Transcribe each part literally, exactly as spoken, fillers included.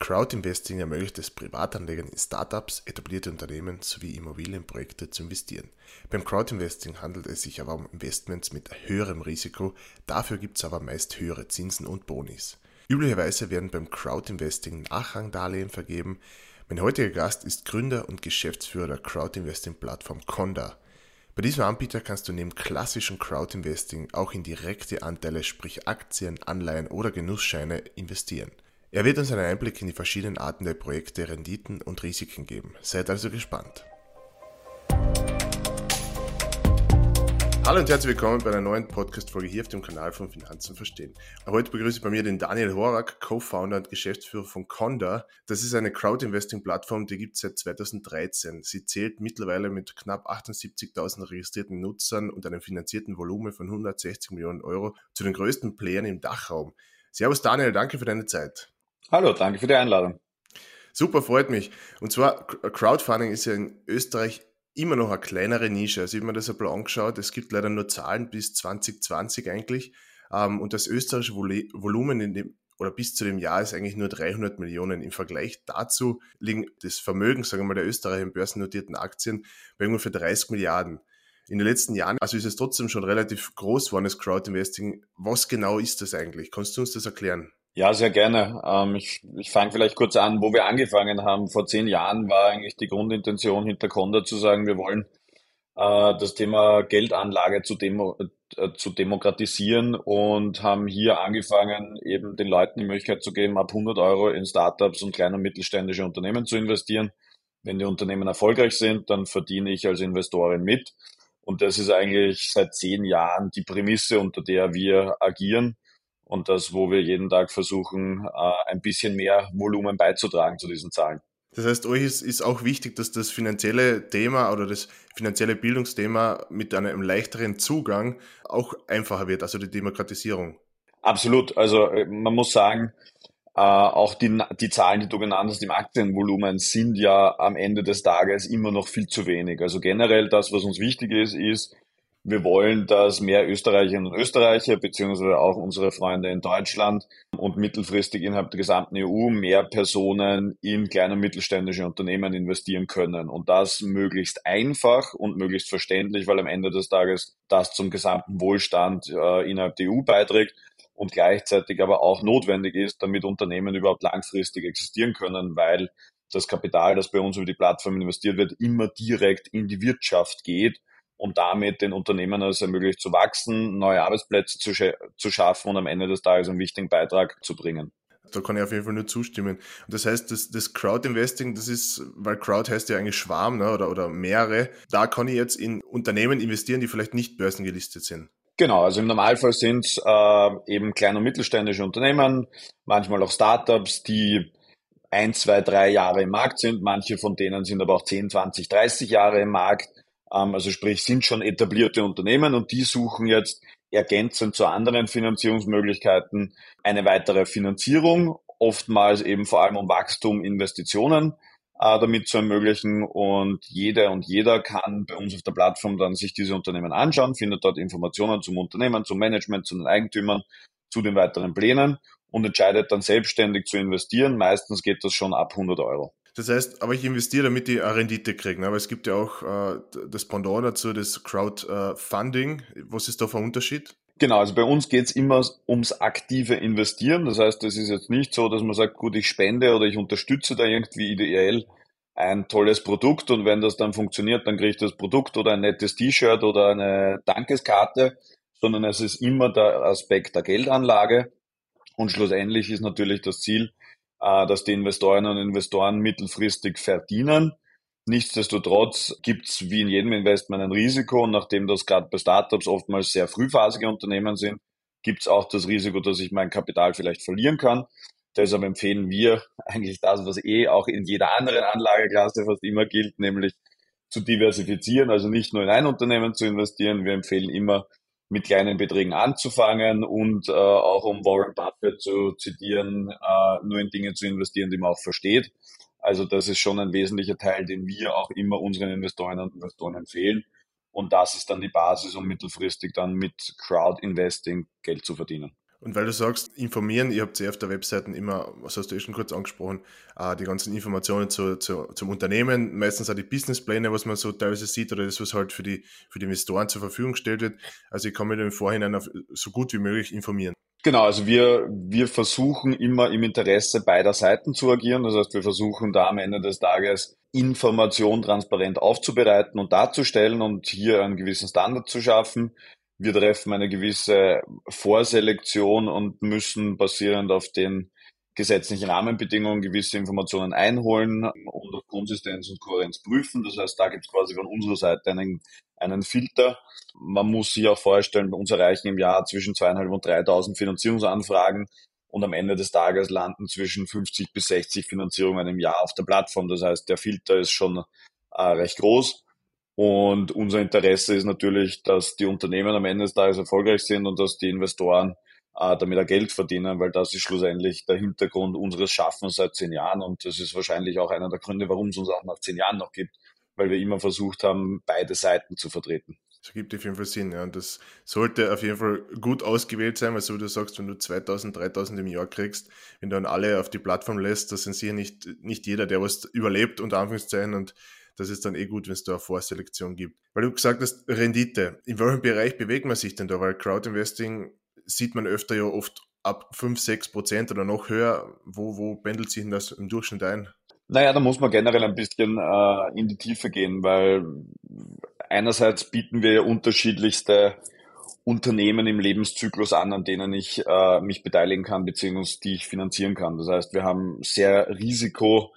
Crowdinvesting ermöglicht es Privatanlegern in Startups, etablierte Unternehmen sowie Immobilienprojekte zu investieren. Beim Crowdinvesting handelt es sich aber um Investments mit höherem Risiko, dafür gibt es aber meist höhere Zinsen und Bonis. Üblicherweise werden beim Crowdinvesting Nachrangdarlehen vergeben. Mein heutiger Gast ist Gründer und Geschäftsführer der Crowdinvesting-Plattform Conda. Bei diesem Anbieter kannst du neben klassischem Crowdinvesting auch in direkte Anteile, sprich Aktien, Anleihen oder Genussscheine investieren. Er wird uns einen Einblick in die verschiedenen Arten der Projekte, Renditen und Risiken geben. Seid also gespannt. Hallo und herzlich willkommen bei einer neuen Podcast-Folge hier auf dem Kanal von Finanzen verstehen. Heute begrüße ich bei mir den Daniel Horak, Co-Founder und Geschäftsführer von Conda. Das ist eine Crowd-Investing-Plattform, die gibt es seit zweitausenddreizehn. Sie zählt mittlerweile mit knapp achtundsiebzigtausend registrierten Nutzern und einem finanzierten Volumen von hundertsechzig Millionen Euro zu den größten Playern im Dachraum. Servus Daniel, danke für deine Zeit. Hallo, danke für die Einladung. Super, freut mich. Und zwar, Crowdfunding ist ja in Österreich immer noch eine kleinere Nische. Also ich habe mir das ein bisschen angeschaut, es gibt leider nur Zahlen bis zwanzig zwanzig eigentlich. Und das österreichische Volumen in dem, oder bis zu dem Jahr ist eigentlich nur dreihundert Millionen. Im Vergleich dazu liegen das Vermögen, sagen wir mal, der Österreicher in börsennotierten Aktien bei ungefähr dreißig Milliarden. In den letzten Jahren, also ist es trotzdem schon relativ groß geworden, das Crowdinvesting. Was genau ist das eigentlich? Kannst du uns das erklären? Ja, sehr gerne. Ähm, ich ich fange vielleicht kurz an, wo wir angefangen haben. Vor zehn Jahren war eigentlich die Grundintention hinter Conda zu sagen, wir wollen äh, das Thema Geldanlage zu, demo, äh, zu demokratisieren und haben hier angefangen, eben den Leuten die Möglichkeit zu geben, ab hundert Euro in Startups und kleine und mittelständische Unternehmen zu investieren. Wenn die Unternehmen erfolgreich sind, dann verdiene ich als Investorin mit. Und das ist eigentlich seit zehn Jahren die Prämisse, unter der wir agieren. Und das, wo wir jeden Tag versuchen, ein bisschen mehr Volumen beizutragen zu diesen Zahlen. Das heißt, euch ist, ist auch wichtig, dass das finanzielle Thema oder das finanzielle Bildungsthema mit einem leichteren Zugang auch einfacher wird, also die Demokratisierung. Absolut. Also man muss sagen, auch die, die Zahlen, die du genannt hast im Aktienvolumen, sind ja am Ende des Tages immer noch viel zu wenig. Also generell das, was uns wichtig ist, ist, wir wollen, dass mehr Österreicherinnen und Österreicher, beziehungsweise auch unsere Freunde in Deutschland und mittelfristig innerhalb der gesamten E U mehr Personen in kleine und mittelständische Unternehmen investieren können. Und das möglichst einfach und möglichst verständlich, weil am Ende des Tages das zum gesamten Wohlstand äh, innerhalb der E U beiträgt und gleichzeitig aber auch notwendig ist, damit Unternehmen überhaupt langfristig existieren können, weil das Kapital, das bei uns über die Plattform investiert wird, immer direkt in die Wirtschaft geht und damit den Unternehmen es ermöglicht zu wachsen, neue Arbeitsplätze zu, sch- zu schaffen und am Ende des Tages einen wichtigen Beitrag zu bringen. Da kann ich auf jeden Fall nur zustimmen. Und das heißt, das, das Crowdinvesting, das ist, weil Crowd heißt ja eigentlich Schwarm, ne, oder, oder mehrere, da kann ich jetzt in Unternehmen investieren, die vielleicht nicht börsengelistet sind. Genau, also im Normalfall sind es äh, eben kleine und mittelständische Unternehmen, manchmal auch Startups, die ein, zwei, drei Jahre im Markt sind. Manche von denen sind aber auch zehn, zwanzig, dreißig Jahre im Markt. Also sprich, sind schon etablierte Unternehmen und die suchen jetzt ergänzend zu anderen Finanzierungsmöglichkeiten eine weitere Finanzierung, oftmals eben vor allem um Wachstum, Investitionen äh, damit zu ermöglichen. Und jede und jeder kann bei uns auf der Plattform dann sich diese Unternehmen anschauen, findet dort Informationen zum Unternehmen, zum Management, zu den Eigentümern, zu den weiteren Plänen und entscheidet dann selbstständig zu investieren. Meistens geht das schon ab hundert Euro. Das heißt, aber ich investiere, damit ich eine Rendite kriege. Aber es gibt ja auch äh, das Pendant dazu, das Crowdfunding. Was ist da für ein Unterschied? Genau, also bei uns geht's immer ums aktive Investieren. Das heißt, es ist jetzt nicht so, dass man sagt, gut, ich spende oder ich unterstütze da irgendwie ideell ein tolles Produkt und wenn das dann funktioniert, dann kriege ich das Produkt oder ein nettes T-Shirt oder eine Dankeskarte, sondern es ist immer der Aspekt der Geldanlage und schlussendlich ist natürlich das Ziel, dass die Investorinnen und Investoren mittelfristig verdienen. Nichtsdestotrotz gibt's wie in jedem Investment ein Risiko und nachdem das gerade bei Startups oftmals sehr frühphasige Unternehmen sind, gibt's auch das Risiko, dass ich mein Kapital vielleicht verlieren kann. Deshalb empfehlen wir eigentlich das, was eh auch in jeder anderen Anlageklasse fast immer gilt, nämlich zu diversifizieren, also nicht nur in ein Unternehmen zu investieren. Wir empfehlen immer, mit kleinen Beträgen anzufangen und äh, auch um Warren Buffett zu zitieren, äh, nur in Dinge zu investieren, die man auch versteht. Also das ist schon ein wesentlicher Teil, den wir auch immer unseren Investorinnen und Investoren empfehlen. Und das ist dann die Basis, um mittelfristig dann mit Crowd-Investing Geld zu verdienen. Und weil du sagst, informieren, ihr habt ja auf der Webseite immer, was hast du eh schon kurz angesprochen, äh, die ganzen Informationen zu, zu, zum Unternehmen, meistens auch die Businesspläne, was man so teilweise sieht, oder das, was halt für die, für die Investoren zur Verfügung gestellt wird. Also ich kann mich im Vorhinein auf, so gut wie möglich informieren. Genau, also wir, wir versuchen immer im Interesse beider Seiten zu agieren. Das heißt, wir versuchen da am Ende des Tages Information transparent aufzubereiten und darzustellen und hier einen gewissen Standard zu schaffen. Wir treffen eine gewisse Vorselektion und müssen basierend auf den gesetzlichen Rahmenbedingungen gewisse Informationen einholen und auf Konsistenz und Kohärenz prüfen. Das heißt, da gibt es quasi von unserer Seite einen, einen Filter. Man muss sich auch vorstellen, bei uns erreichen im Jahr zwischen zweitausendfünfhundert und dreitausend Finanzierungsanfragen und am Ende des Tages landen zwischen fünfzig bis sechzig Finanzierungen im Jahr auf der Plattform. Das heißt, der Filter ist schon äh, recht groß. Und unser Interesse ist natürlich, dass die Unternehmen am Ende des Tages erfolgreich sind und dass die Investoren äh, damit auch Geld verdienen, weil das ist schlussendlich der Hintergrund unseres Schaffens seit zehn Jahren und das ist wahrscheinlich auch einer der Gründe, warum es uns auch nach zehn Jahren noch gibt, weil wir immer versucht haben, beide Seiten zu vertreten. Das ergibt auf jeden Fall Sinn, ja. Und das sollte auf jeden Fall gut ausgewählt sein, weil so wie du sagst, wenn du zweitausend, dreitausend im Jahr kriegst, wenn du dann alle auf die Plattform lässt, das sind sicher nicht, nicht jeder, der was überlebt, unter Anführungszeichen, und das ist dann eh gut, wenn es da eine Vorselektion gibt. Weil du gesagt hast, Rendite. In welchem Bereich bewegt man sich denn da? Weil Crowdinvesting sieht man öfter ja oft ab fünf, sechs Prozent oder noch höher. Wo, wo pendelt sich denn das im Durchschnitt ein? Naja, da muss man generell ein bisschen äh, in die Tiefe gehen, weil einerseits bieten wir ja unterschiedlichste Unternehmen im Lebenszyklus an, an denen ich äh, mich beteiligen kann, beziehungsweise die ich finanzieren kann. Das heißt, wir haben sehr risikoreiche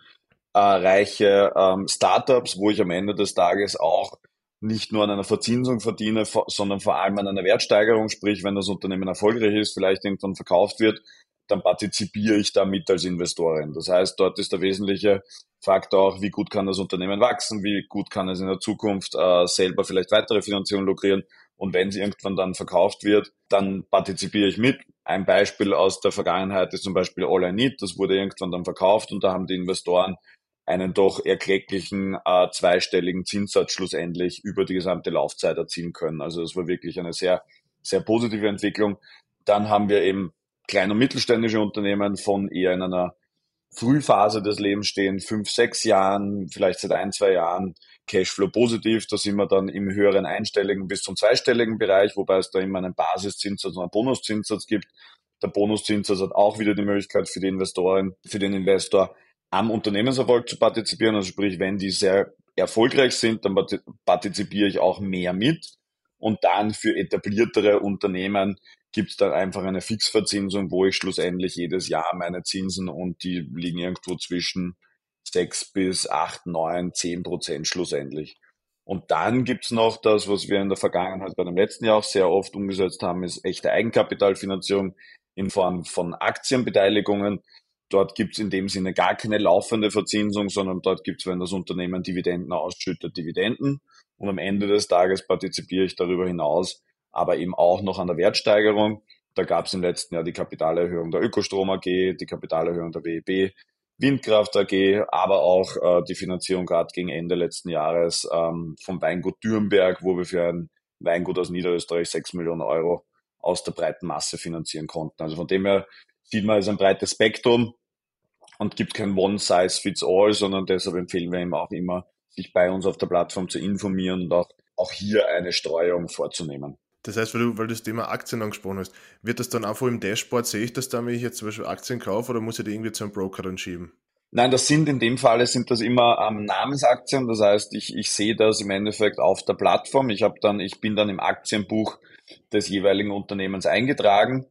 ähm, Startups, wo ich am Ende des Tages auch nicht nur an einer Verzinsung verdiene, sondern vor allem an einer Wertsteigerung, sprich, wenn das Unternehmen erfolgreich ist, vielleicht irgendwann verkauft wird, dann partizipiere ich damit als Investorin. Das heißt, dort ist der wesentliche Faktor auch, wie gut kann das Unternehmen wachsen, wie gut kann es in der Zukunft äh, selber vielleicht weitere Finanzierungen lukrieren. Und wenn sie irgendwann dann verkauft wird, dann partizipiere ich mit. Ein Beispiel aus der Vergangenheit ist zum Beispiel All I Need. Das wurde irgendwann dann verkauft und da haben die Investoren einen doch erklecklichen äh, zweistelligen Zinssatz schlussendlich über die gesamte Laufzeit erzielen können. Also das war wirklich eine sehr, sehr positive Entwicklung. Dann haben wir eben kleine und mittelständische Unternehmen von eher in einer Frühphase des Lebens stehen, fünf, sechs Jahren, vielleicht seit ein, zwei Jahren Cashflow positiv. Da sind wir dann im höheren einstelligen bis zum zweistelligen Bereich, wobei es da immer einen Basiszinssatz und einen Bonuszinssatz gibt. Der Bonuszinssatz hat auch wieder die Möglichkeit für die Investoren, für den Investor am Unternehmenserfolg zu partizipieren. Also sprich, wenn die sehr erfolgreich sind, dann partizipiere ich auch mehr mit. Und dann für etabliertere Unternehmen gibt es dann einfach eine Fixverzinsung, wo ich schlussendlich jedes Jahr meine Zinsen und die liegen irgendwo zwischen sechs bis acht, neun, zehn Prozent schlussendlich. Und dann gibt's noch das, was wir in der Vergangenheit bei dem letzten Jahr auch sehr oft umgesetzt haben, ist echte Eigenkapitalfinanzierung in Form von Aktienbeteiligungen. Dort gibt's in dem Sinne gar keine laufende Verzinsung, sondern dort gibt's, wenn das Unternehmen Dividenden ausschüttet, Dividenden. Und am Ende des Tages partizipiere ich darüber hinaus, aber eben auch noch an der Wertsteigerung. Da gab's im letzten Jahr die Kapitalerhöhung der Ökostrom A G, die Kapitalerhöhung der W E B, Windkraft A G, aber auch äh, die Finanzierung gerade gegen Ende letzten Jahres ähm, vom Weingut Dürnberg, wo wir für ein Weingut aus Niederösterreich sechs Millionen Euro aus der breiten Masse finanzieren konnten. Also von dem her sieht man, es ist ein breites Spektrum und gibt kein One-Size-Fits-All, sondern deshalb empfehlen wir ihm auch immer, sich bei uns auf der Plattform zu informieren und auch, auch hier eine Streuung vorzunehmen. Das heißt, weil du, weil du das Thema Aktien angesprochen hast, wird das dann einfach im Dashboard, sehe ich das dann, wenn ich jetzt zum Beispiel Aktien kaufe, oder muss ich die irgendwie zu einem Broker dann schieben? Nein, das sind in dem Falle sind das immer ähm, Namensaktien. Das heißt, ich, ich sehe das im Endeffekt auf der Plattform. Ich habe dann, ich bin dann im Aktienbuch des jeweiligen Unternehmens eingetragen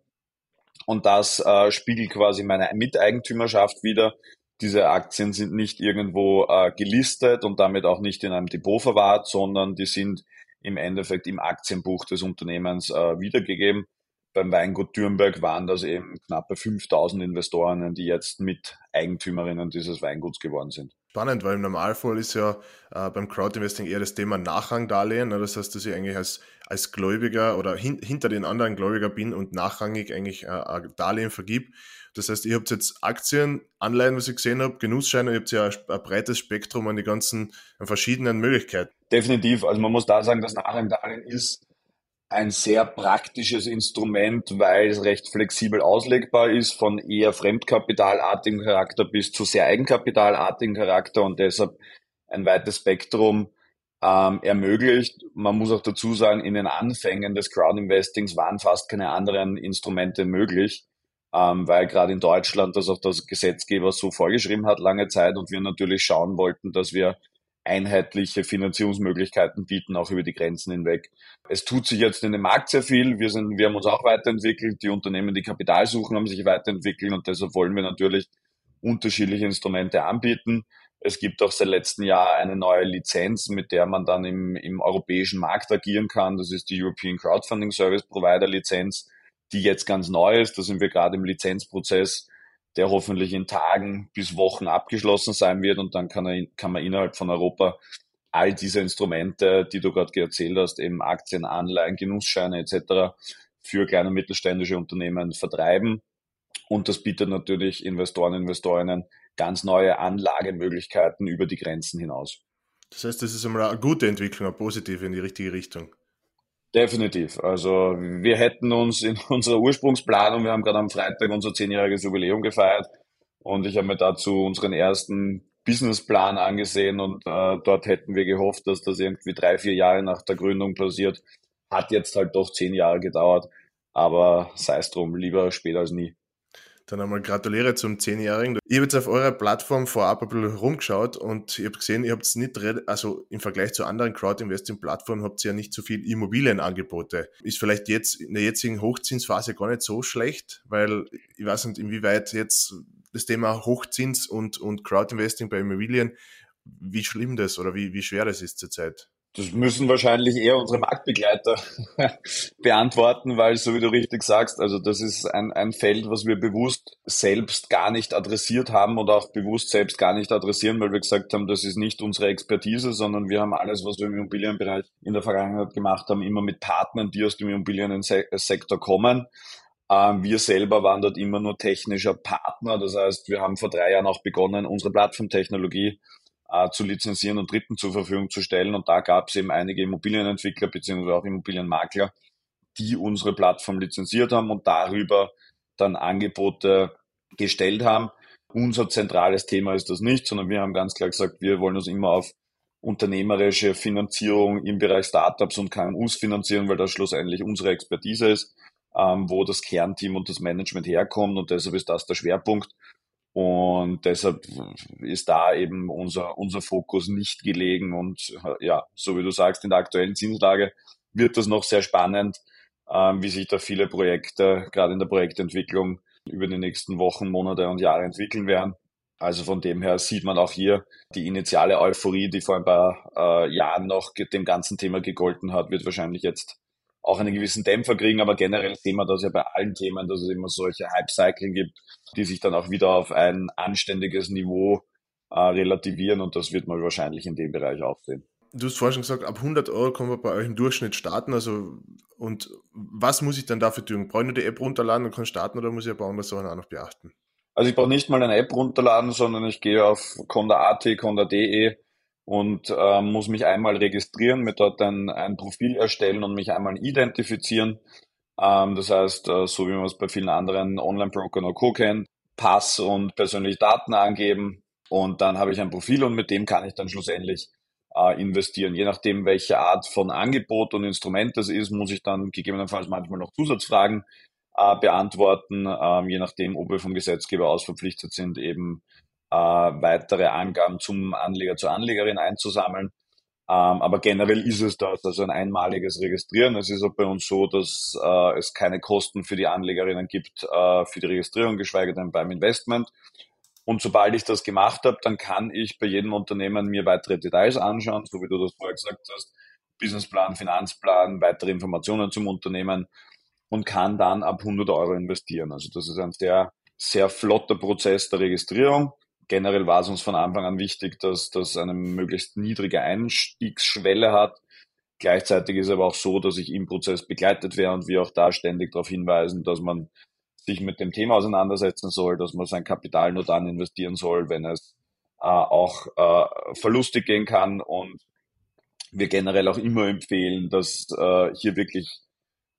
und das äh, spiegelt quasi meine Miteigentümerschaft wider. Diese Aktien sind nicht irgendwo äh, gelistet und damit auch nicht in einem Depot verwahrt, sondern die sind im Endeffekt im Aktienbuch des Unternehmens äh, wiedergegeben. Beim Weingut Dürnberg waren das eben knappe fünftausend Investoren, die jetzt Miteigentümerinnen dieses Weinguts geworden sind. Spannend, weil im Normalfall ist ja äh, beim Crowdinvesting eher das Thema Nachrangdarlehen. Ne? Das heißt, dass ich eigentlich als, als Gläubiger oder hin, hinter den anderen Gläubiger bin und nachrangig eigentlich äh, ein Darlehen vergib. Das heißt, ihr habt jetzt Aktien, Anleihen, was ich gesehen habe, Genussscheine, ihr habt ja ein, ein breites Spektrum an die ganzen an verschiedenen Möglichkeiten. Definitiv. Also man muss da sagen, das Nachrangdarlehen ist ein sehr praktisches Instrument, weil es recht flexibel auslegbar ist, von eher fremdkapitalartigem Charakter bis zu sehr eigenkapitalartigem Charakter und deshalb ein weites Spektrum ähm, ermöglicht. Man muss auch dazu sagen, in den Anfängen des Crowdinvestings waren fast keine anderen Instrumente möglich, ähm, weil gerade in Deutschland das auch der Gesetzgeber so vorgeschrieben hat lange Zeit und wir natürlich schauen wollten, dass wir einheitliche Finanzierungsmöglichkeiten bieten, auch über die Grenzen hinweg. Es tut sich jetzt in dem Markt sehr viel. Wir sind, wir haben uns auch weiterentwickelt. Die Unternehmen, die Kapital suchen, haben sich weiterentwickelt und deshalb wollen wir natürlich unterschiedliche Instrumente anbieten. Es gibt auch seit letztem Jahr eine neue Lizenz, mit der man dann im, im europäischen Markt agieren kann. Das ist die European Crowdfunding Service Provider Lizenz, die jetzt ganz neu ist. Da sind wir gerade im Lizenzprozess, der hoffentlich in Tagen bis Wochen abgeschlossen sein wird und dann kann, er, kann man innerhalb von Europa all diese Instrumente, die du gerade erzählt hast, eben Aktien, Anleihen, Genussscheine et cetera für kleine und mittelständische Unternehmen vertreiben. Und das bietet natürlich Investoren und Investorinnen ganz neue Anlagemöglichkeiten über die Grenzen hinaus. Das heißt, das ist einmal eine gute Entwicklung, eine positive in die richtige Richtung. Definitiv. Also wir hätten uns in unserer Ursprungsplanung, wir haben gerade am Freitag unser zehnjähriges Jubiläum gefeiert und ich habe mir dazu unseren ersten Businessplan angesehen und äh, dort hätten wir gehofft, dass das irgendwie drei, vier Jahre nach der Gründung passiert. Hat jetzt halt doch zehn Jahre gedauert, aber sei es drum, lieber später als nie. Dann einmal gratuliere zum zehnjährigen. Ich habe jetzt auf eurer Plattform vorab ein bisschen rumgeschaut und ich habe gesehen, ihr habt nicht, also im Vergleich zu anderen Crowdinvesting-Plattformen habt ihr ja nicht so viel Immobilienangebote. Ist vielleicht jetzt in der jetzigen Hochzinsphase gar nicht so schlecht, weil ich weiß nicht, inwieweit jetzt das Thema Hochzins und, und Crowdinvesting bei Immobilien, wie schlimm das oder wie, wie schwer das ist zurzeit. Das müssen wahrscheinlich eher unsere Marktbegleiter beantworten, weil, so wie du richtig sagst, also das ist ein, ein Feld, was wir bewusst selbst gar nicht adressiert haben oder auch bewusst selbst gar nicht adressieren, weil wir gesagt haben, das ist nicht unsere Expertise, sondern wir haben alles, was wir im Immobilienbereich in der Vergangenheit gemacht haben, immer mit Partnern, die aus dem Immobiliensektor kommen. Ähm, wir selber waren dort immer nur technischer Partner. Das heißt, wir haben vor drei Jahren auch begonnen, unsere Plattformtechnologie äh, zu lizenzieren und Dritten zur Verfügung zu stellen. Und da gab es eben einige Immobilienentwickler beziehungsweise auch Immobilienmakler, die unsere Plattform lizenziert haben und darüber dann Angebote gestellt haben. Unser zentrales Thema ist das nicht, sondern wir haben ganz klar gesagt, wir wollen uns immer auf unternehmerische Finanzierung im Bereich Startups und K M Us finanzieren, weil das schlussendlich unsere Expertise ist, ähm, wo das Kernteam und das Management herkommt und deshalb ist das der Schwerpunkt. Und deshalb ist da eben unser, unser Fokus nicht gelegen. Und ja, so wie du sagst, in der aktuellen Zinslage wird das noch sehr spannend, ähm, wie sich da viele Projekte, gerade in der Projektentwicklung, über die nächsten Wochen, Monate und Jahre entwickeln werden. Also von dem her sieht man auch hier die initiale Euphorie, die vor ein paar äh, Jahren noch dem ganzen Thema gegolten hat, wird wahrscheinlich jetzt auch einen gewissen Dämpfer kriegen, aber generell sehen wir das ja bei allen Themen, dass es immer solche Hype-Cycling gibt, die sich dann auch wieder auf ein anständiges Niveau äh, relativieren und das wird man wahrscheinlich in dem Bereich auch sehen. Du hast vorhin schon gesagt, ab hundert Euro können wir bei euch im Durchschnitt starten. Also, und was muss ich dann dafür tun? Brauche ich nur die App runterladen und kann starten oder muss ich ein paar andere Sachen auch noch beachten? Also ich brauche nicht mal eine App runterladen, sondern ich gehe auf conda punkt a t, conda punkt d e und äh, muss mich einmal registrieren, mir dort ein, ein Profil erstellen und mich einmal identifizieren. Ähm, das heißt, äh, so wie man es bei vielen anderen Online-Brokern oder Co. kennt, Pass und persönliche Daten angeben und dann habe ich ein Profil und mit dem kann ich dann schlussendlich äh, investieren. Je nachdem, welche Art von Angebot und Instrument das ist, muss ich dann gegebenenfalls manchmal noch Zusatzfragen äh, beantworten, ähm, je nachdem, ob wir vom Gesetzgeber aus verpflichtet sind, eben äh, weitere Angaben zum Anleger, zur Anlegerin einzusammeln. Ähm, aber generell ist es das, also ein einmaliges Registrieren. Es ist auch bei uns so, dass äh, es keine Kosten für die Anlegerinnen gibt äh, für die Registrierung, geschweige denn beim Investment. Und sobald ich das gemacht habe, dann kann ich bei jedem Unternehmen mir weitere Details anschauen, so wie du das vorher gesagt hast, Businessplan, Finanzplan, weitere Informationen zum Unternehmen und kann dann ab hundert Euro investieren. Also das ist ein sehr, sehr flotter Prozess der Registrierung. Generell war es uns von Anfang an wichtig, dass das eine möglichst niedrige Einstiegsschwelle hat. Gleichzeitig ist es aber auch so, dass ich im Prozess begleitet werde und wir auch da ständig darauf hinweisen, dass man sich mit dem Thema auseinandersetzen soll, dass man sein Kapital nur dann investieren soll, wenn es äh, auch äh, verlustig gehen kann und wir generell auch immer empfehlen, dass äh, hier wirklich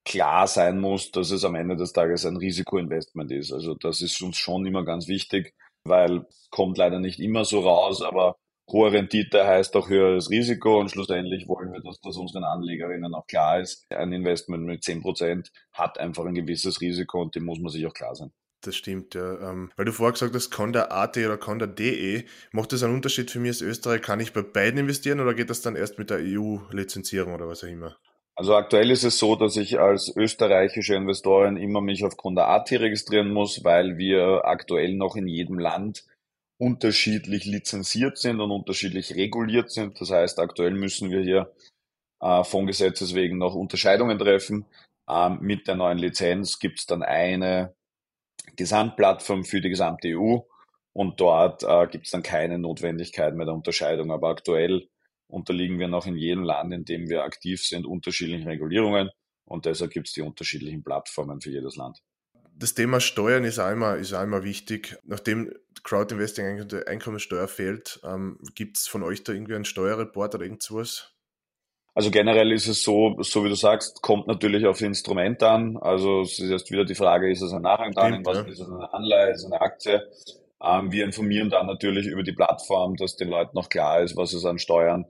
klar sein muss, dass es am Ende des Tages ein Risikoinvestment ist. Also das ist uns schon immer ganz wichtig, weil es kommt leider nicht immer so raus, aber hohe Rendite heißt auch höheres Risiko und schlussendlich wollen wir, dass das unseren Anlegerinnen auch klar ist. Ein Investment mit zehn Prozent hat einfach ein gewisses Risiko und dem muss man sich auch klar sein. Das stimmt, ja. Ähm, weil du vorher gesagt hast, Conda Punkt A T oder Conda Punkt D E. Macht das einen Unterschied für mich als Österreich? Kann ich bei beiden investieren oder geht das dann erst mit der E U-Lizenzierung oder was auch immer? Also aktuell ist es so, dass ich als österreichische Investorin immer mich auf Conda A T registrieren muss, weil wir aktuell noch in jedem Land unterschiedlich lizenziert sind und unterschiedlich reguliert sind. Das heißt, aktuell müssen wir hier äh, von Gesetzes wegen noch Unterscheidungen treffen. Ähm, mit der neuen Lizenz gibt es dann eine Gesamtplattform für die gesamte E U und dort äh, gibt es dann keine Notwendigkeit mehr der Unterscheidung. Aber aktuell unterliegen wir noch in jedem Land, in dem wir aktiv sind, unterschiedlichen Regulierungen und deshalb gibt es die unterschiedlichen Plattformen für jedes Land. Das Thema Steuern ist auch immer, ist auch immer wichtig. Nachdem Crowdinvesting eigentlich unter Einkommensteuer fällt, ähm, gibt es von euch da irgendwie einen Steuerreport oder irgend sowas? Also generell ist es so, so wie du sagst, kommt natürlich auf Instrument an. Also es ist jetzt wieder die Frage, ist es ein Nachrangdarlehen, Stimmt, was ja. ist es, eine Anleihe, ist es eine Aktie? Ähm, wir informieren dann natürlich über die Plattform, dass den Leuten noch klar ist, was es an Steuern,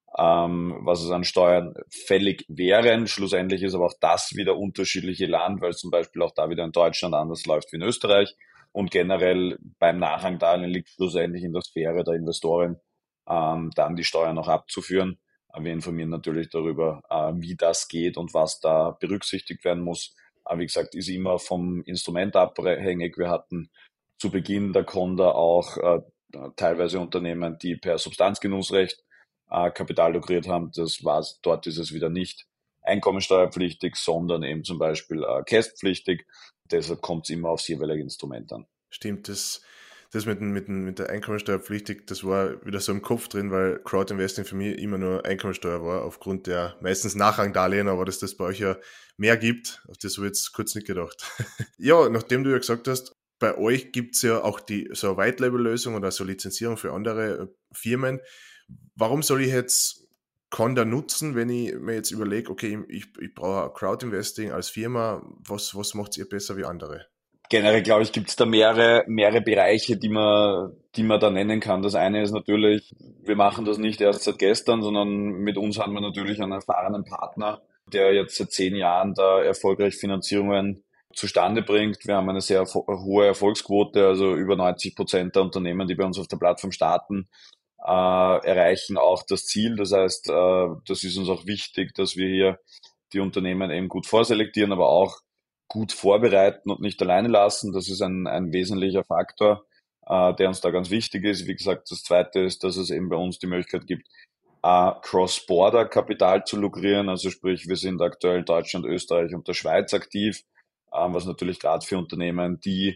ähm, was es an Steuern fällig wären. Schlussendlich ist aber auch das wieder unterschiedliche Land, weil zum Beispiel auch da wieder in Deutschland anders läuft wie in Österreich. Und generell beim Nachrangdarlehen liegt schlussendlich in der Sphäre der Investoren, ähm, dann die Steuern noch abzuführen. Wir informieren natürlich darüber, äh, wie das geht und was da berücksichtigt werden muss. Aber wie gesagt, ist immer vom Instrument abhängig. Wir hatten zu Beginn der Conda auch äh, teilweise Unternehmen, die per Substanzgenussrecht äh, Kapital lukriert haben. Das war's. Dort ist es wieder nicht einkommensteuerpflichtig, sondern eben zum Beispiel äh, kästpflichtig. Deshalb kommt es immer aufs jeweilige Instrument an. Stimmt, das, das mit, dem- mit, dem- mit der Einkommensteuer pflichtig, das war wieder so im Kopf drin, weil Crowdinvesting für mich immer nur Einkommensteuer war, aufgrund der meistens Nachrangdarlehen, aber dass das bei euch ja mehr gibt, auf das habe ich jetzt kurz nicht gedacht. Ja, nachdem du ja gesagt hast, bei euch gibt es ja auch die so eine White-Label-Lösung oder so Lizenzierung für andere äh, Firmen. Warum soll ich jetzt Conda nutzen, wenn ich mir jetzt überlege, okay, ich, ich brauche Crowdinvesting als Firma, was, was macht ihr besser wie andere? Generell, glaube ich, gibt es da mehrere, mehrere Bereiche, die man, die man da nennen kann. Das eine ist natürlich, wir machen das nicht erst seit gestern, sondern mit uns haben wir natürlich einen erfahrenen Partner, der jetzt seit zehn Jahren da erfolgreich Finanzierungen zustande bringt. Wir haben eine sehr hohe Erfolgsquote, also über neunzig Prozent der Unternehmen, die bei uns auf der Plattform starten, äh, erreichen auch das Ziel. Das heißt, äh, das ist uns auch wichtig, dass wir hier die Unternehmen eben gut vorselektieren, aber auch gut vorbereiten und nicht alleine lassen. Das ist ein, ein wesentlicher Faktor, äh, der uns da ganz wichtig ist. Wie gesagt, das Zweite ist, dass es eben bei uns die Möglichkeit gibt, äh, Cross-Border-Kapital zu lukrieren. Also sprich, wir sind aktuell Deutschland, Österreich und der Schweiz aktiv, äh, was natürlich gerade für Unternehmen, die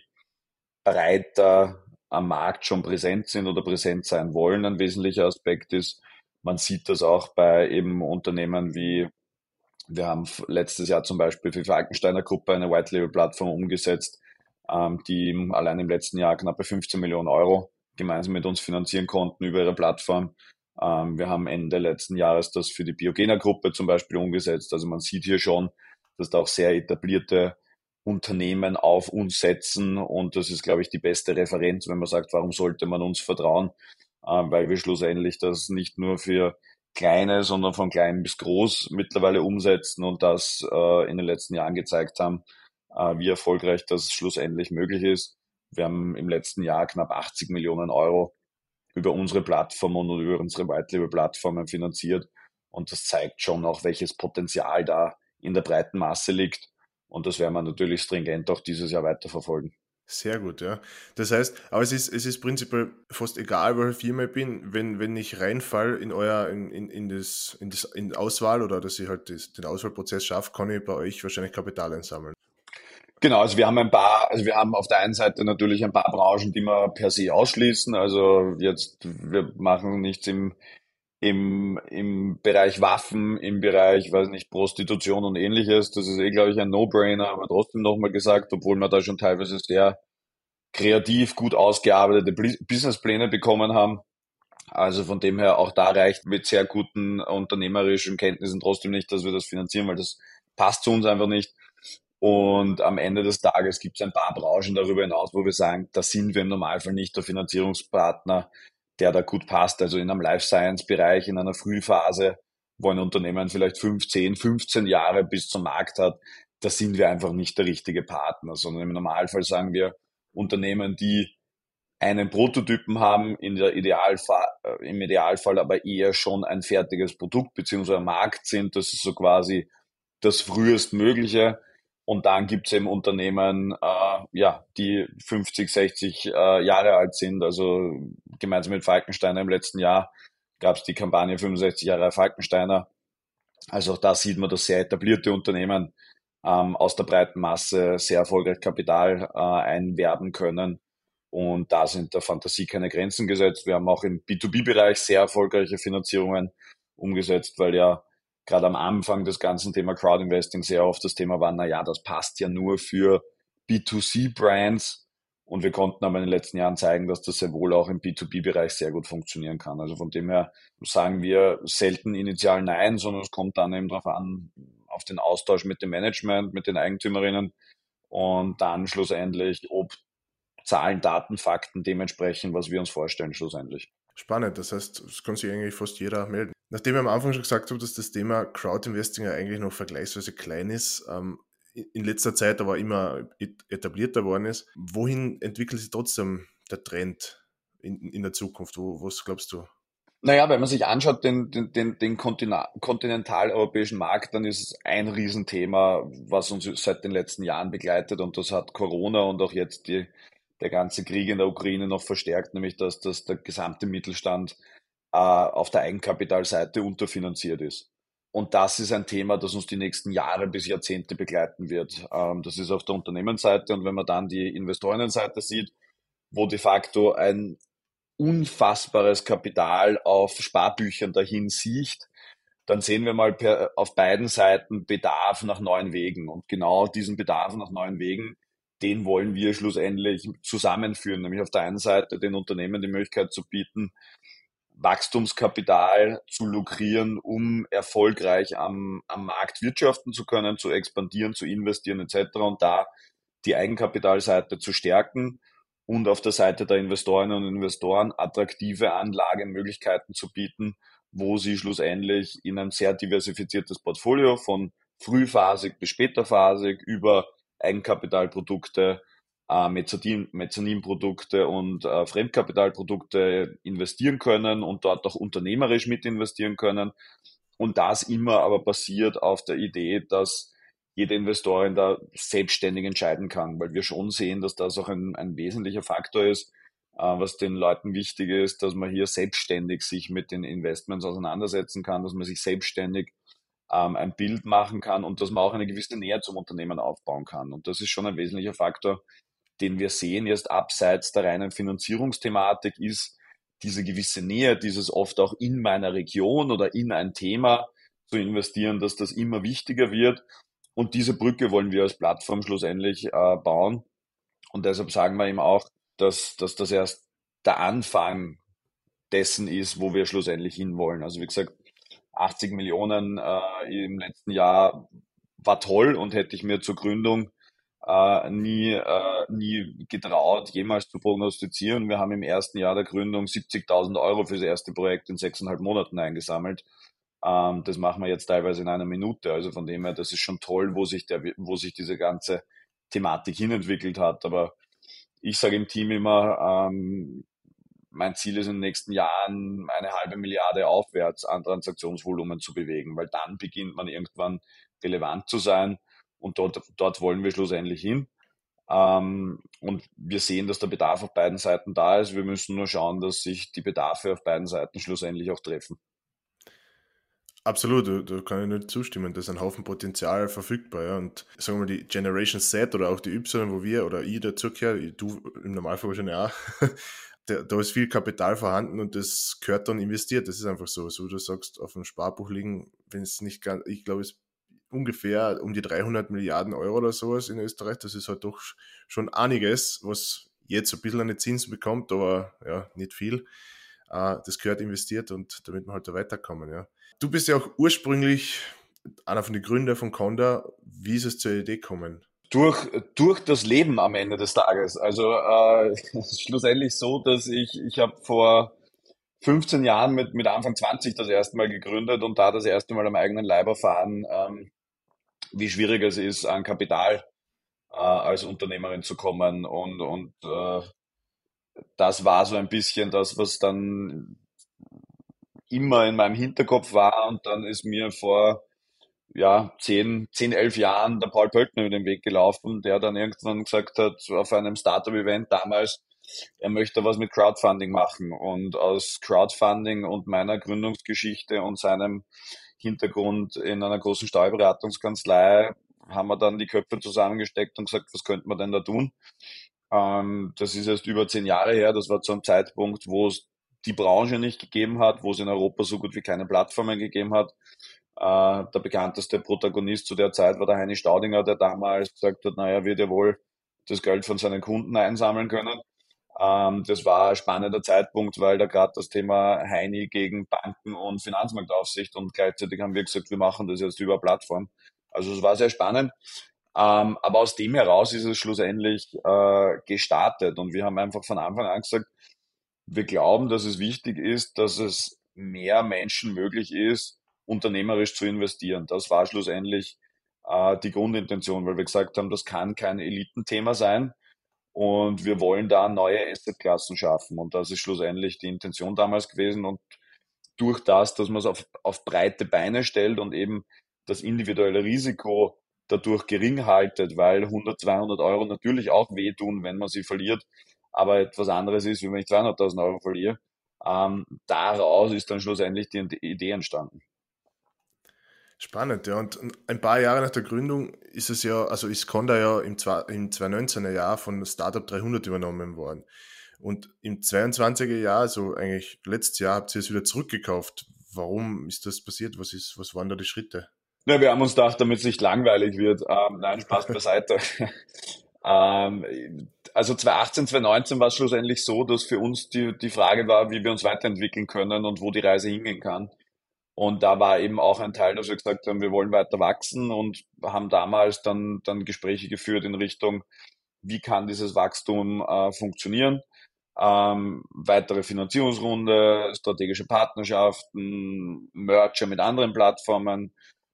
breiter am Markt schon präsent sind oder präsent sein wollen, ein wesentlicher Aspekt ist. Man sieht das auch bei eben Unternehmen wie wir haben letztes Jahr zum Beispiel für die Falkensteiner Gruppe eine White-Label-Plattform umgesetzt, ähm, die allein im letzten Jahr knappe fünfzehn Millionen Euro gemeinsam mit uns finanzieren konnten über ihre Plattform. Ähm, wir haben Ende letzten Jahres das für die Biogena Gruppe zum Beispiel umgesetzt. Also man sieht hier schon, dass da auch sehr etablierte Unternehmen auf uns setzen und das ist, glaube ich, die beste Referenz, wenn man sagt, warum sollte man uns vertrauen, ähm, weil wir schlussendlich das nicht nur für kleine, sondern von klein bis groß mittlerweile umsetzen und das äh, in den letzten Jahren gezeigt haben, äh, wie erfolgreich das schlussendlich möglich ist. Wir haben im letzten Jahr knapp achtzig Millionen Euro über unsere Plattform und über unsere White-Label-Plattformen finanziert und das zeigt schon auch, welches Potenzial da in der breiten Masse liegt und das werden wir natürlich stringent auch dieses Jahr weiterverfolgen. Sehr gut, ja. Das heißt, aber es ist, es ist prinzipiell fast egal, welche Firma ich bin, wenn, wenn ich reinfall in euer, in, in, in das, in das, in die Auswahl oder dass ich halt das, den Auswahlprozess schaffe, kann ich bei euch wahrscheinlich Kapital einsammeln. Genau, also wir haben ein paar, also wir haben auf der einen Seite natürlich ein paar Branchen, die wir per se ausschließen. Also jetzt, wir machen nichts im, im, im Bereich Waffen, im Bereich, weiß nicht, Prostitution und ähnliches. Das ist eh, glaube ich, ein No-Brainer, aber trotzdem nochmal gesagt, obwohl wir da schon teilweise sehr kreativ, gut ausgearbeitete Businesspläne bekommen haben. Also von dem her auch da reicht mit sehr guten unternehmerischen Kenntnissen trotzdem nicht, dass wir das finanzieren, weil das passt zu uns einfach nicht. Und am Ende des Tages gibt es ein paar Branchen darüber hinaus, wo wir sagen, da sind wir im Normalfall nicht der Finanzierungspartner, der da gut passt. Also in einem Life Science Bereich, in einer Frühphase, wo ein Unternehmen vielleicht fünf, zehn, fünfzehn Jahre bis zum Markt hat, da sind wir einfach nicht der richtige Partner, sondern im Normalfall sagen wir Unternehmen, die einen Prototypen haben, in der Idealfall, äh, im Idealfall aber eher schon ein fertiges Produkt beziehungsweise am Markt sind. Das ist so quasi das frühestmögliche. Und dann gibt es eben Unternehmen, äh, ja, die fünfzig, sechzig äh, Jahre alt sind. Also gemeinsam mit Falkensteiner im letzten Jahr gab es die Kampagne fünfundsechzig Jahre Falkensteiner. Also auch da sieht man, dass sehr etablierte Unternehmen ähm, aus der breiten Masse sehr erfolgreich Kapital äh, einwerben können. Und da sind der Fantasie keine Grenzen gesetzt. Wir haben auch im B zwei B-Bereich sehr erfolgreiche Finanzierungen umgesetzt, weil ja gerade am Anfang des ganzen Thema Crowdinvesting sehr oft das Thema war, na ja, das passt ja nur für B zwei C-Brands. Und wir konnten aber in den letzten Jahren zeigen, dass das sehr wohl auch im B zwei B-Bereich sehr gut funktionieren kann. Also von dem her sagen wir selten initial Nein, sondern es kommt dann eben darauf an, auf den Austausch mit dem Management, mit den Eigentümerinnen und dann schlussendlich, ob Zahlen, Daten, Fakten dementsprechend, was wir uns vorstellen schlussendlich. Spannend, das heißt, es kann sich eigentlich fast jeder melden. Nachdem ich am Anfang schon gesagt habe, dass das Thema Crowdinvesting ja eigentlich noch vergleichsweise klein ist, ähm, in letzter Zeit aber immer etablierter worden ist, wohin entwickelt sich trotzdem der Trend in, in der Zukunft? Wo, was glaubst du? Naja, wenn man sich anschaut, den, den, den, den kontina- kontinentaleuropäischen Markt, dann ist es ein Riesenthema, was uns seit den letzten Jahren begleitet, und das hat Corona und auch jetzt die, der ganze Krieg in der Ukraine noch verstärkt, nämlich dass, dass der gesamte Mittelstand äh, auf der Eigenkapitalseite unterfinanziert ist. Und das ist ein Thema, das uns die nächsten Jahre bis Jahrzehnte begleiten wird. Ähm, das ist auf der Unternehmensseite, und wenn man dann die Investorinnenseite sieht, wo de facto ein unfassbares Kapital auf Sparbüchern dahin sieht, dann sehen wir mal per, auf beiden Seiten Bedarf nach neuen Wegen. Und genau diesen Bedarf nach neuen Wegen, den wollen wir schlussendlich zusammenführen. Nämlich auf der einen Seite den Unternehmen die Möglichkeit zu bieten, Wachstumskapital zu lukrieren, um erfolgreich am, am Markt wirtschaften zu können, zu expandieren, zu investieren et cetera. Und da die Eigenkapitalseite zu stärken und auf der Seite der Investorinnen und Investoren attraktive Anlagemöglichkeiten zu bieten, wo sie schlussendlich in ein sehr diversifiziertes Portfolio von frühphasig bis späterphasig über Eigenkapitalprodukte, äh, Mezzanin, Mezzaninprodukte und äh, Fremdkapitalprodukte investieren können und dort auch unternehmerisch mit investieren können. Und das immer aber basiert auf der Idee, dass jede Investorin da selbstständig entscheiden kann, weil wir schon sehen, dass das auch ein, ein wesentlicher Faktor ist, äh, was den Leuten wichtig ist, dass man hier selbstständig sich mit den Investments auseinandersetzen kann, dass man sich selbstständig ähm, ein Bild machen kann und dass man auch eine gewisse Nähe zum Unternehmen aufbauen kann. Und das ist schon ein wesentlicher Faktor, den wir sehen, jetzt abseits der reinen Finanzierungsthematik, ist diese gewisse Nähe, dieses oft auch in meiner Region oder in ein Thema zu investieren, dass das immer wichtiger wird. Und diese Brücke wollen wir als Plattform schlussendlich äh, bauen. Und deshalb sagen wir eben auch, dass, dass das erst der Anfang dessen ist, wo wir schlussendlich hinwollen. Also wie gesagt, achtzig Millionen äh, im letzten Jahr war toll, und hätte ich mir zur Gründung äh, nie, äh, nie getraut, jemals zu prognostizieren. Wir haben im ersten Jahr der Gründung siebzigtausend Euro für das erste Projekt in sechseinhalb Monaten eingesammelt. Ähm, das machen wir jetzt teilweise in einer Minute. Also von dem her, das ist schon toll, wo sich der, wo sich diese ganze Thematik hinentwickelt hat. Aber ich sage im Team immer, ähm, mein Ziel ist in den nächsten Jahren eine halbe Milliarde aufwärts an Transaktionsvolumen zu bewegen, weil dann beginnt man irgendwann relevant zu sein, und dort, dort wollen wir schlussendlich hin. Ähm, und wir sehen, dass der Bedarf auf beiden Seiten da ist. Wir müssen nur schauen, dass sich die Bedarfe auf beiden Seiten schlussendlich auch treffen. Absolut, da, da kann ich nur zustimmen. Da ist ein Haufen Potenzial verfügbar. Ja. Und sagen wir mal, die Generation Z oder auch die Y, wo wir oder ich dazugehöre, du im Normalfall wahrscheinlich auch, da, da ist viel Kapital vorhanden und das gehört dann investiert. Das ist einfach so. So du sagst, auf dem Sparbuch liegen, wenn es nicht ganz, ich glaube, es ungefähr um die dreihundert Milliarden Euro oder sowas in Österreich. Das ist halt doch schon einiges, was jetzt ein bisschen eine Zinsen bekommt, aber ja, nicht viel. Das gehört investiert, und damit wir halt da weiterkommen. Ja. Du bist ja auch ursprünglich einer von den Gründern von Conda. Wie ist es zur Idee gekommen? Durch, durch das Leben am Ende des Tages. Also äh, es ist schlussendlich so, dass ich, ich habe vor fünfzehn Jahren mit, mit Anfang zwanzig das erste Mal gegründet und da das erste Mal am eigenen Leib erfahren, ähm, wie schwierig es ist, an Kapital äh, als Unternehmerin zu kommen. Und, und äh, das war so ein bisschen das, was dann immer in meinem Hinterkopf war. Und dann ist mir vor ja, zehn, zehn, elf Jahren der Paul Pöltner über den Weg gelaufen, der dann irgendwann gesagt hat, auf einem Startup-Event damals, er möchte was mit Crowdfunding machen. Und aus Crowdfunding und meiner Gründungsgeschichte und seinem Hintergrund in einer großen Steuerberatungskanzlei haben wir dann die Köpfe zusammengesteckt und gesagt, was könnte man denn da tun? Ähm, das ist erst über zehn Jahre her. Das war zu einem Zeitpunkt, wo es die Branche nicht gegeben hat, wo es in Europa so gut wie keine Plattformen gegeben hat. Äh, der bekannteste Protagonist zu der Zeit war der Heini Staudinger, der damals gesagt hat, naja, wird ja wohl das Geld von seinen Kunden einsammeln können. Ähm, das war ein spannender Zeitpunkt, weil da gerade das Thema Heini gegen Banken und Finanzmarktaufsicht und gleichzeitig haben wir gesagt, wir machen das jetzt über Plattform. Also es war sehr spannend. Ähm, aber aus dem heraus ist es schlussendlich äh, gestartet und wir haben einfach von Anfang an gesagt, wir glauben, dass es wichtig ist, dass es mehr Menschen möglich ist, unternehmerisch zu investieren. Das war schlussendlich äh, die Grundintention, weil wir gesagt haben, das kann kein Elitenthema sein und wir wollen da neue Assetklassen schaffen. Und das ist schlussendlich die Intention damals gewesen. Und durch das, dass man es auf, auf breite Beine stellt und eben das individuelle Risiko dadurch gering haltet, weil hundert, zweihundert Euro natürlich auch wehtun, wenn man sie verliert, aber etwas anderes ist, wenn ich zweihunderttausend Euro verliere. Ähm, daraus ist dann schlussendlich die Idee entstanden. Spannend, ja. Und ein paar Jahre nach der Gründung ist es ja, also ist Conda ja im, im zweitausendneunzehner Jahr von Startup dreihundert übernommen worden. Und im zweiundzwanziger Jahr, also eigentlich letztes Jahr, habt ihr es wieder zurückgekauft. Warum ist das passiert? Was ist, was waren da die Schritte? Ja, wir haben uns gedacht, damit es nicht langweilig wird. Ähm, nein, Spaß beiseite. ähm, also zweitausendachtzehn, zweitausendneunzehn war es schlussendlich so, dass für uns die, die Frage war, wie wir uns weiterentwickeln können und wo die Reise hingehen kann. Und da war eben auch ein Teil, dass wir gesagt haben, wir wollen weiter wachsen und haben damals dann, dann Gespräche geführt in Richtung, wie kann dieses Wachstum äh, funktionieren. Ähm, weitere Finanzierungsrunde, strategische Partnerschaften, Merger mit anderen Plattformen.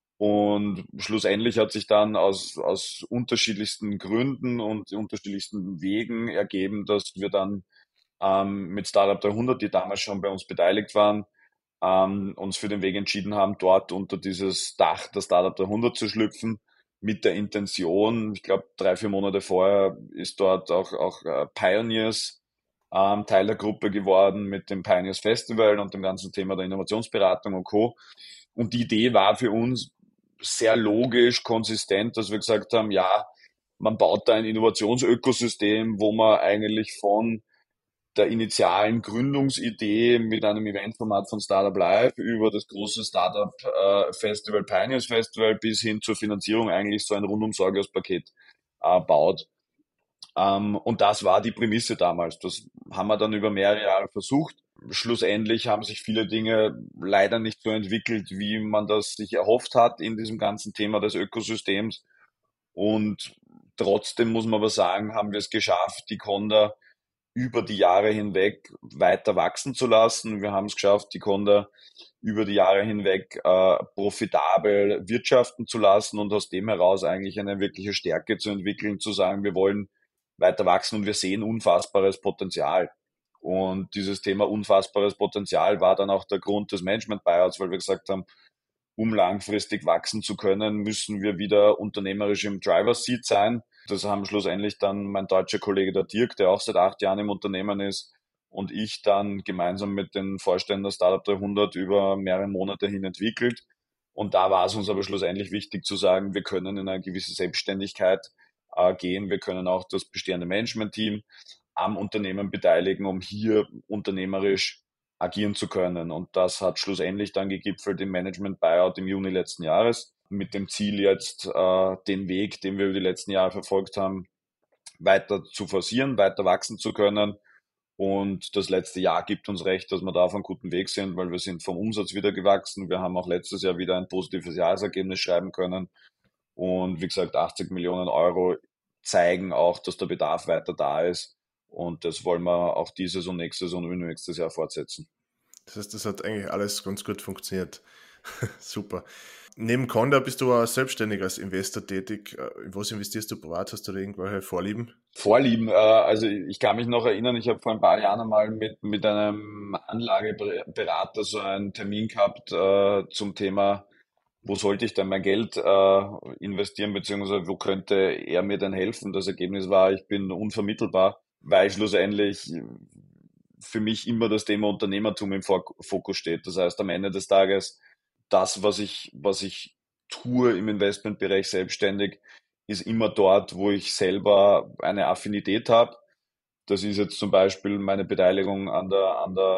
Und schlussendlich hat sich dann aus, aus unterschiedlichsten Gründen und unterschiedlichsten Wegen ergeben, dass wir dann ähm, mit Startup dreihundert, die damals schon bei uns beteiligt waren, ähm, uns für den Weg entschieden haben, dort unter dieses Dach der Startup dreihundert zu schlüpfen, mit der Intention, ich glaube drei, vier Monate vorher ist dort auch, auch äh, Pioneers ähm, Teil der Gruppe geworden mit dem Pioneers Festival und dem ganzen Thema der Innovationsberatung und Co. Und die Idee war für uns sehr logisch, konsistent, dass wir gesagt haben, ja, man baut da ein Innovationsökosystem, wo man eigentlich von der initialen Gründungsidee mit einem Eventformat von Startup Live über das große Startup äh, Festival, Pioneers Festival bis hin zur Finanzierung eigentlich so ein rundum sorglos Paket äh, baut. Ähm, und das war die Prämisse damals. Das haben wir dann über mehrere Jahre versucht. Schlussendlich haben sich viele Dinge leider nicht so entwickelt, wie man das sich erhofft hat in diesem ganzen Thema des Ökosystems. Und trotzdem muss man aber sagen, haben wir es geschafft, die Conda über die Jahre hinweg weiter wachsen zu lassen. Wir haben es geschafft, die Conda über die Jahre hinweg äh, profitabel wirtschaften zu lassen und aus dem heraus eigentlich eine wirkliche Stärke zu entwickeln, zu sagen, wir wollen weiter wachsen und wir sehen unfassbares Potenzial. Und dieses Thema unfassbares Potenzial war dann auch der Grund des Management-Buyouts, weil wir gesagt haben, um langfristig wachsen zu können, müssen wir wieder unternehmerisch im Driver's Seat sein. Das haben schlussendlich dann mein deutscher Kollege der Dirk, der auch seit acht Jahren im Unternehmen ist, und ich dann gemeinsam mit den Vorständen der Startup dreihundert über mehrere Monate hin entwickelt. Und da war es uns aber schlussendlich wichtig zu sagen, wir können in eine gewisse Selbstständigkeit äh, gehen. Wir können auch das bestehende Management-Team am Unternehmen beteiligen, um hier unternehmerisch agieren zu können. Und das hat schlussendlich dann gegipfelt im Management-Buyout im Juni letzten Jahres mit dem Ziel jetzt, äh, den Weg, den wir über die letzten Jahre verfolgt haben, weiter zu forcieren, weiter wachsen zu können Und das letzte Jahr gibt uns recht, dass wir da auf einem guten Weg sind, weil wir sind vom Umsatz wieder gewachsen. Wir haben auch letztes Jahr wieder ein positives Jahresergebnis schreiben können. Und wie gesagt, achtzig Millionen Euro zeigen auch, dass der Bedarf weiter da ist. Und das wollen wir auch dieses und nächstes und nächstes Jahr fortsetzen. Das heißt, das hat eigentlich alles ganz gut funktioniert. Super. Neben Conda bist du auch selbstständig als Investor tätig. In was investierst du privat? Hast du da irgendwelche Vorlieben? Vorlieben, äh, also ich kann mich noch erinnern, ich habe vor ein paar Jahren einmal mit, mit einem Anlageberater so einen Termin gehabt äh, zum Thema, wo sollte ich denn mein Geld äh, investieren, beziehungsweise wo könnte er mir denn helfen? Das Ergebnis war, ich bin unvermittelbar, weil schlussendlich für mich immer das Thema Unternehmertum im Fokus steht. Das heißt, am Ende des Tages, das, was ich, was ich tue im Investmentbereich selbstständig, ist immer dort, wo ich selber eine Affinität habe. Das ist jetzt zum Beispiel meine Beteiligung an der, an der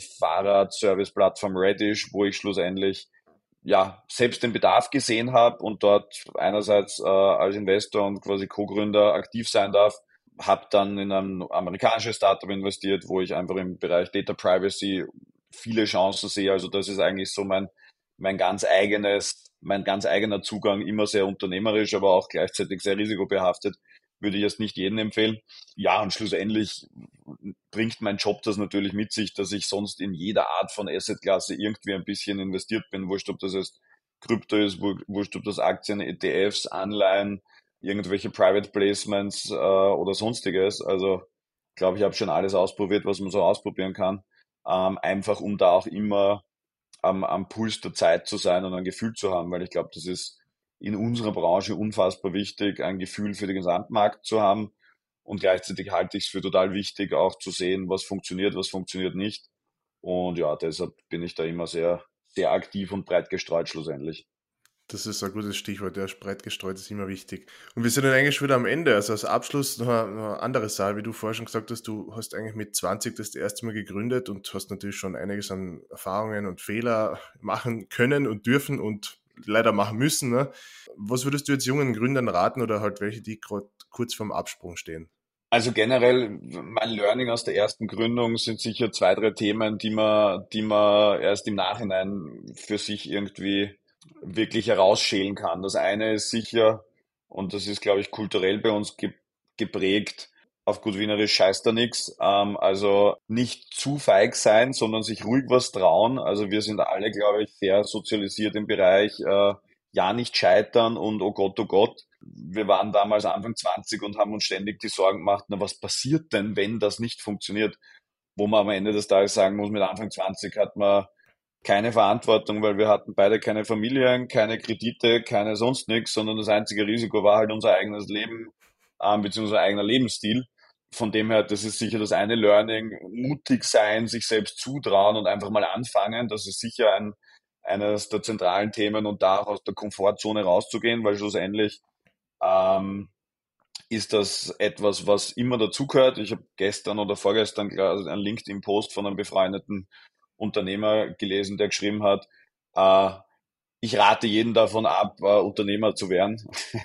Fahrradservice-Plattform Redish, wo ich schlussendlich ja selbst den Bedarf gesehen habe und dort einerseits äh, als Investor und quasi Co-Gründer aktiv sein darf. Habe dann in ein amerikanisches Startup investiert, wo ich einfach im Bereich Data Privacy viele Chancen sehe. Also das ist eigentlich so mein mein ganz eigenes, mein ganz eigener Zugang, immer sehr unternehmerisch, aber auch gleichzeitig sehr risikobehaftet, würde ich jetzt nicht jedem empfehlen. Ja, und schlussendlich bringt mein Job das natürlich mit sich, dass ich sonst in jeder Art von Assetklasse irgendwie ein bisschen investiert bin. Wurscht, ob das jetzt Krypto ist, wurscht, ob das Aktien, E T Fs, Anleihen, irgendwelche Private Placements äh, oder sonstiges. Also ich glaube, ich habe schon alles ausprobiert, was man so ausprobieren kann. Ähm, einfach um da auch immer am, am Puls der Zeit zu sein und ein Gefühl zu haben, weil ich glaube, das ist in unserer Branche unfassbar wichtig, ein Gefühl für den Gesamtmarkt zu haben. Und gleichzeitig halte ich es für total wichtig, auch zu sehen, was funktioniert, was funktioniert nicht. Und ja, deshalb bin ich da immer sehr, sehr aktiv und breit gestreut schlussendlich. Das ist ein gutes Stichwort, ja, breit gestreut ist immer wichtig. Und wir sind dann eigentlich schon wieder am Ende. Also als Abschluss noch eine, noch eine andere Sache, wie du vorher schon gesagt hast, du hast eigentlich mit zwanzig das erste Mal gegründet und hast natürlich schon einiges an Erfahrungen und Fehler machen können und dürfen und leider machen müssen. Ne? Was würdest du jetzt jungen Gründern raten oder halt welche, die gerade kurz vorm Absprung stehen? Also generell, mein Learning aus der ersten Gründung sind sicher zwei, drei Themen, die man, die man erst im Nachhinein für sich irgendwie wirklich herausschälen kann. Das eine ist sicher, und das ist, glaube ich, kulturell bei uns ge geprägt, auf gut Wienerisch scheißt da nix. Ähm, also nicht zu feig sein, sondern sich ruhig was trauen. Also wir sind alle, glaube ich, sehr sozialisiert im Bereich äh, ja nicht scheitern und oh Gott, oh Gott. Wir waren damals Anfang zwanzig und haben uns ständig die Sorgen gemacht, na was passiert denn, wenn das nicht funktioniert? Wo man am Ende des Tages sagen muss, mit Anfang zwanzig hat man keine Verantwortung, weil wir hatten beide keine Familien, keine Kredite, keine sonst nichts, sondern das einzige Risiko war halt unser eigenes Leben, ähm, beziehungsweise eigener Lebensstil. Von dem her, das ist sicher das eine Learning, mutig sein, sich selbst zutrauen und einfach mal anfangen. Das ist sicher ein, eines der zentralen Themen und da auch aus der Komfortzone rauszugehen, weil schlussendlich ähm, ist das etwas, was immer dazugehört. Ich habe gestern oder vorgestern einen LinkedIn-Post von einem befreundeten Unternehmer gelesen, der geschrieben hat, äh, ich rate jeden davon ab, äh, Unternehmer zu werden,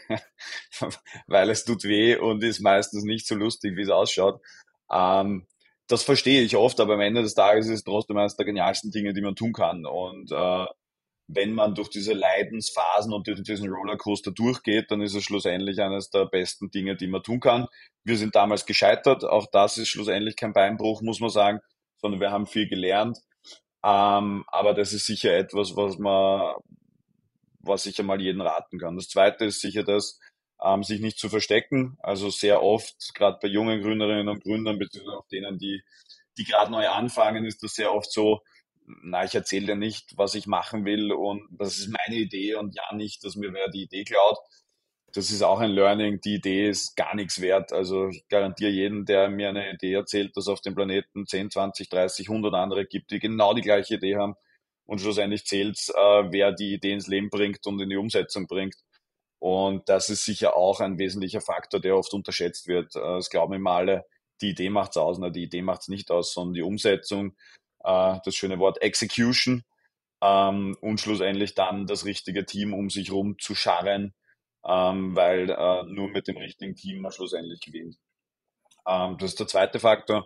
weil es tut weh und ist meistens nicht so lustig, wie es ausschaut. Ähm, das verstehe ich oft, aber am Ende des Tages ist es trotzdem eines der genialsten Dinge, die man tun kann. Und äh, wenn man durch diese Leidensphasen und durch diesen Rollercoaster durchgeht, dann ist es schlussendlich eines der besten Dinge, die man tun kann. Wir sind damals gescheitert. Auch das ist schlussendlich kein Beinbruch, muss man sagen, sondern wir haben viel gelernt. Ähm, aber das ist sicher etwas, was man, was ich einmal jeden raten kann. Das Zweite ist sicher das, ähm, sich nicht zu verstecken. Also sehr oft, gerade bei jungen Gründerinnen und Gründern, beziehungsweise auch denen, die, die gerade neu anfangen, ist das sehr oft so, na, ich erzähle dir nicht, was ich machen will und das ist meine Idee und ja nicht, dass mir wer die Idee klaut. Das ist auch ein Learning. Die Idee ist gar nichts wert. Also ich garantiere jeden, der mir eine Idee erzählt, dass auf dem Planeten zehn, zwanzig, dreißig, hundert andere gibt, die genau die gleiche Idee haben. Und schlussendlich zählt's, äh, wer die Idee ins Leben bringt und in die Umsetzung bringt. Und das ist sicher auch ein wesentlicher Faktor, der oft unterschätzt wird. Äh, Es glauben immer alle, die Idee macht's aus. Na, die Idee macht's nicht aus, sondern die Umsetzung, äh, das schöne Wort Execution, ähm, und schlussendlich dann das richtige Team um sich rum zu scharren, ähm, weil äh, nur mit dem richtigen Team man schlussendlich gewinnt. Ähm, das ist der zweite Faktor.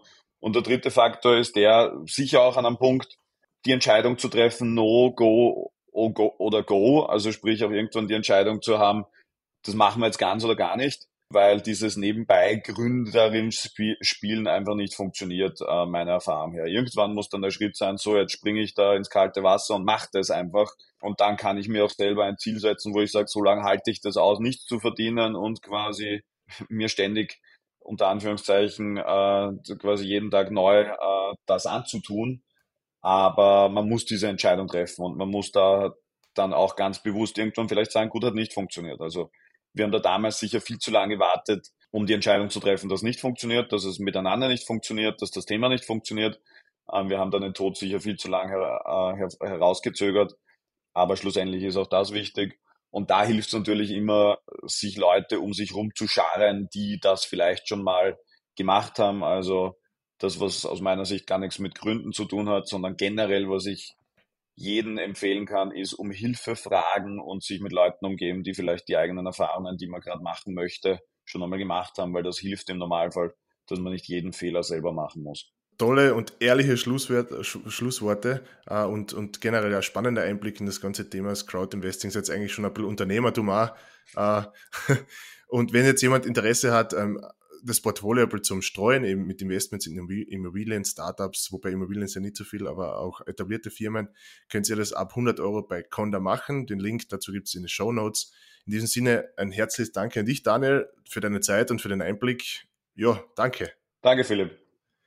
Und der dritte Faktor ist der, sicher auch an einem Punkt, die Entscheidung zu treffen, no, go, oh, go oder go. Also sprich auch irgendwann die Entscheidung zu haben, das machen wir jetzt ganz oder gar nicht, weil dieses nebenbei gründerin Spielen einfach nicht funktioniert, äh, meiner Erfahrung her. Irgendwann muss dann der Schritt sein, so jetzt springe ich da ins kalte Wasser und mache das einfach. Und dann kann ich mir auch selber ein Ziel setzen, wo ich sage, so lange halte ich das aus, nichts zu verdienen und quasi mir ständig unter Anführungszeichen äh, quasi jeden Tag neu äh, das anzutun. Aber man muss diese Entscheidung treffen und man muss da dann auch ganz bewusst irgendwann vielleicht sagen, gut, hat nicht funktioniert. Also wir haben da damals sicher viel zu lange gewartet, um die Entscheidung zu treffen, dass es nicht funktioniert, dass es miteinander nicht funktioniert, dass das Thema nicht funktioniert. Ähm, wir haben dann den Tod sicher viel zu lange her her herausgezögert. Aber schlussendlich ist auch das wichtig. Und da hilft es natürlich immer, sich Leute um sich rumzuscharen, die das vielleicht schon mal gemacht haben. Also das, was aus meiner Sicht gar nichts mit Gründen zu tun hat, sondern generell, was ich jeden empfehlen kann, ist um Hilfe fragen und sich mit Leuten umgeben, die vielleicht die eigenen Erfahrungen, die man gerade machen möchte, schon einmal gemacht haben, weil das hilft im Normalfall, dass man nicht jeden Fehler selber machen muss. Tolle und ehrliche Schlusswort, Sch Schlussworte äh, und, und generell ein spannender Einblick in das ganze Thema des Crowdinvesting. Ist jetzt eigentlich schon ein bisschen Unternehmertum auch. Äh, und wenn jetzt jemand Interesse hat, ähm, das Portfolio zum Streuen, eben mit Investments in Immobilien, Startups, wobei Immobilien ist ja nicht so viel, aber auch etablierte Firmen, könnt ihr das ab hundert Euro bei Conda machen. Den Link dazu gibt es in den Shownotes. In diesem Sinne ein herzliches Danke an dich, Daniel, für deine Zeit und für den Einblick. Ja, danke. Danke, Philipp.